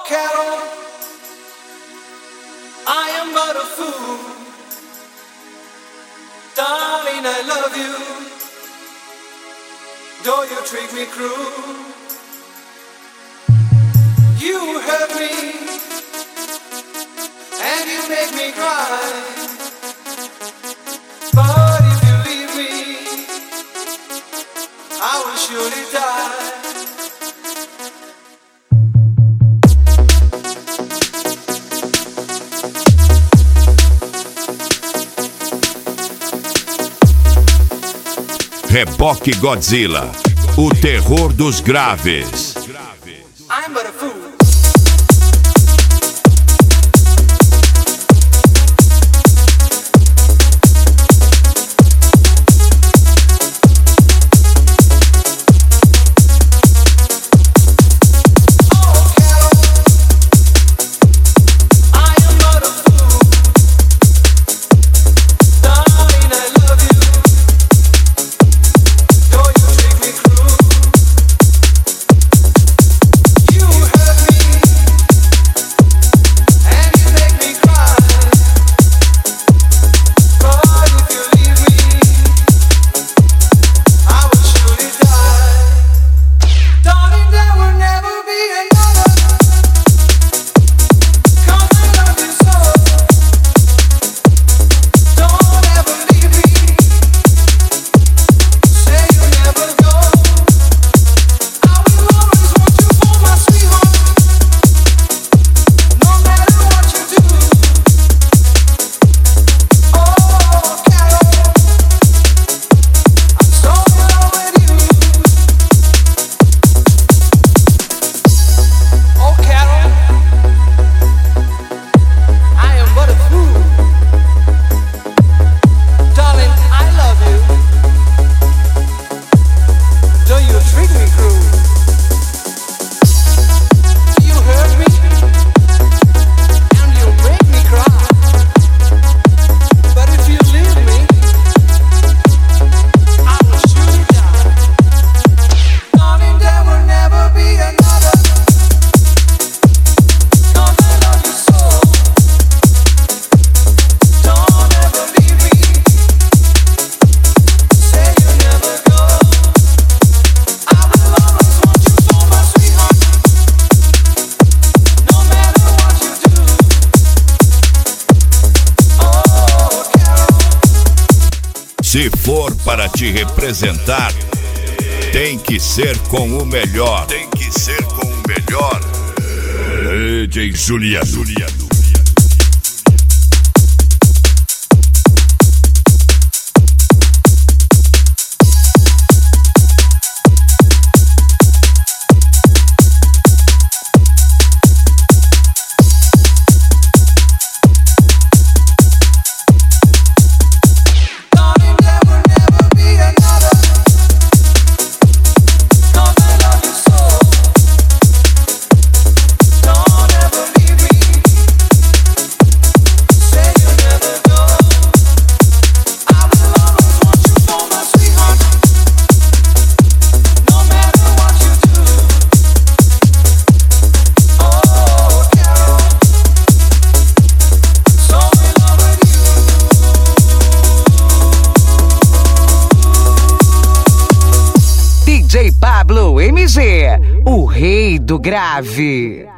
Carol, I am but a fool. Darling, I love you, though you treat me cruel. You hurt me, and you make me cry. But if you leave me, I will surely die. Reboque Godzilla, o terror dos graves. I'm but a fool. Se for para te representar, tem que ser com o melhor. Tem que ser com o melhor. DJ Juliano. DJ Pablo MG, o rei do grave.